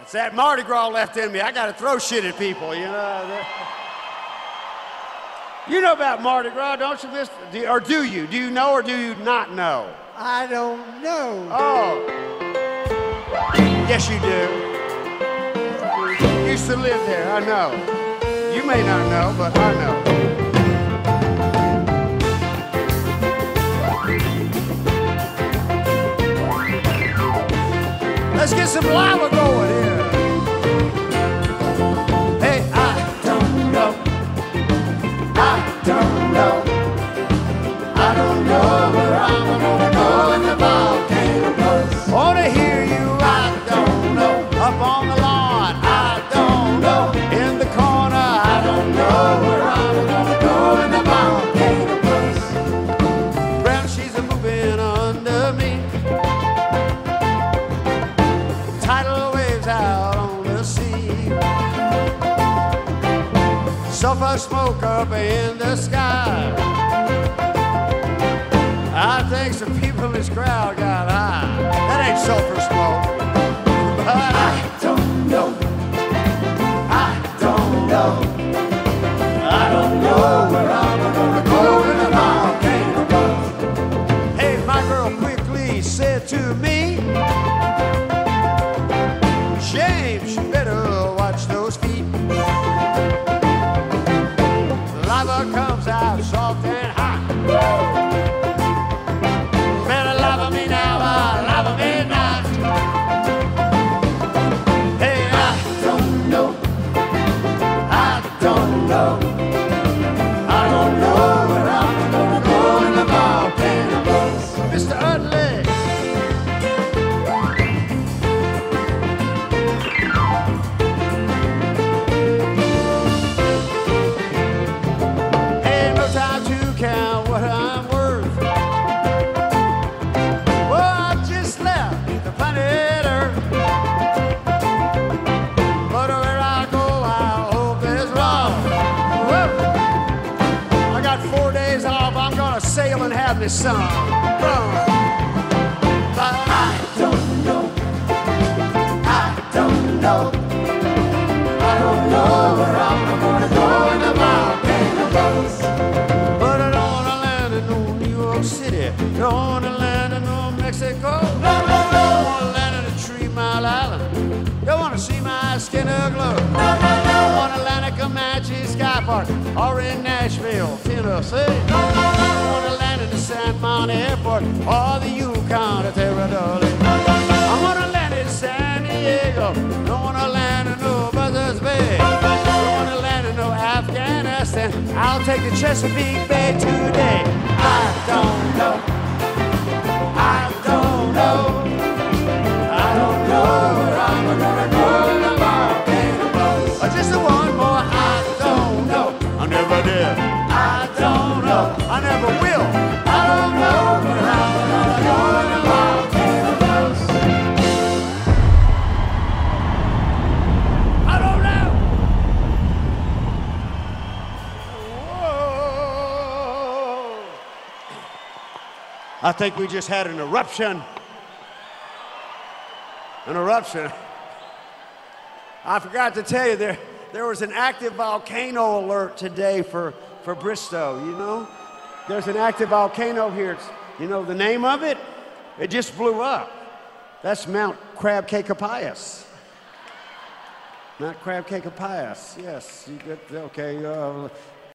It's that Mardi Gras left in me. I gotta throw shit at people, you know. You know about Mardi Gras, don't you, mister? Or do you? Do you know or do you not know? I don't know. Oh. Yes, you do. You used to live there, I know. You may not know, but I know. Let's get some lava going here. Hey, I don't know. I don't know. I don't know where I'm gonna go in the volcano bus. Wanna hear you? I don't know. Up on the lawn? I don't know. In the corner? I don't know where I'm gonna go in the volcano bus. Brown she's a moving under me. Tidal waves out on the sea. Sulfur smoke up in the sky. I think some people in this crowd got high. That ain't sulfur smoke. But I don't know. I don't know. I don't know where I'm gonna go in the volcano bus. Hey, my girl quickly said to me, shame, she better watch those feet. Lava comes out soft and hot. Better lava me now, lava me not. Hey, I don't know. I don't know. I don't know where I'm gonna go in the volcano bus. Mr. Utley. Ain't no time to count what I'm worth. Well, I just left the planet Earth. But where I go, I hope is wrong. Whoa. I got 4 days off. I'm gonna sail and have this song. But I don't know. I don't know. I don't know where I'm gonna go in the volcano bus. But I don't wanna land in no New York City. Don't wanna land in no Mexico. Don't wanna land in a 3 Mile Island. Don't wanna see my skin aglow. Don't wanna land at Comanche Sky Park or in Nashville, Tennessee. Don't wanna land in the San Juan Airport or the Yukon Territory. I wanna land in San Diego. Don't wanna land in no Buzzards Bay. Don't wanna land in no Afghanistan. I'll take the Chesapeake Bay today. I don't know. I don't know. I don't know where I'm gonna go in the volcano bus. Just the one more. I don't know. I never did. I don't know. I never will. I don't know where I'm gonna go in the volcano bus. I don't know. Whoa. I think we just had an eruption. An eruption. I forgot to tell you, there was an active volcano alert today for Bristow, you know? There's an active volcano here. It's, you know the name of it? It just blew up. That's Mount Crab Cake Pius. Mount Crab Cake Pius, yes. You get, okay.